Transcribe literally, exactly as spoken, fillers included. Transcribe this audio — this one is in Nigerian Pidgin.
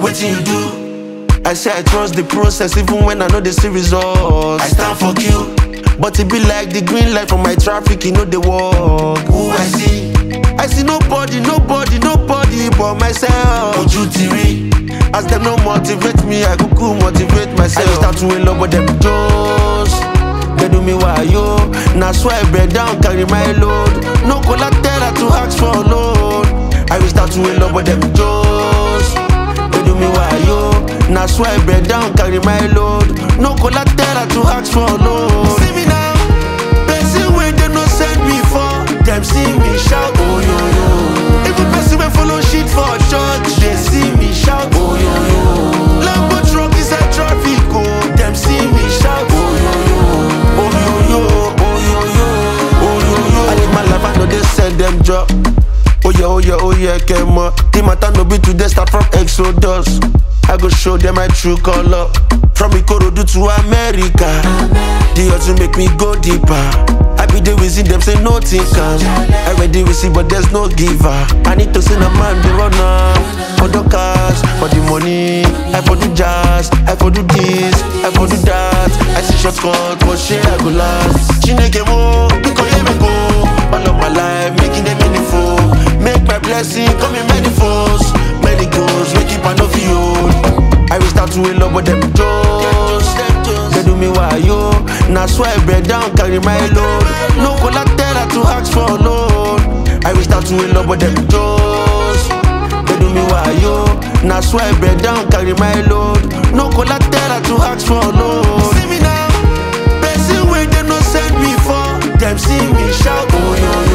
what you do? I say I trust the process even when I know they see results. I stand for you, but it be like the green light from my traffic, you know they walk. Who I see? I see nobody, nobody, nobody but myself. Oju tiri, as them no motivate me, I go cool motivate myself. I start to in love with them toes. They do me why yo. Now swear bread down, carry my load. No collateral to ask for a loan. I will start to in love with them toes. They do me why yo. Now swear bread down, carry my load. No collateral to ask for a loan. See me now, person where they no send me for. Them see me shout, oh yo yo. Even person when follow shit for church, they see me shout, oh yo yo. Lambo truck is a traffic, oh. Them see me shout, oh yo yo. Oh yo yo, oh yo yo, oh yo yo. I live my life, I know they send them drop. Oh yeah, oh yeah, oh yeah, came up. The matter no be today, start from Exodus. I go show them my true color. From Ikorodu to America. They also make me go deeper. I be there with them, say nothing come. I ready receive, but there's no giver. I need to send a man the runner. For the cars, for the money. I for the jazz, I for do this, I for do that. I see shortcut, but shit I go last. Chineke mo, because let me go. All of my life, making them meaningful. Make my blessing come in many folds. Many goals, we keep on of you. I will start to in love with them toes. They do me why yo. Now swear bread down, carry my load. No collateral to ask for a loan. I will start to in love with them toes. They do me why yo. Now swear bread down, carry my load. No collateral to ask for a loan. See me now, person where they no send me for. Them see me shout, oh yo.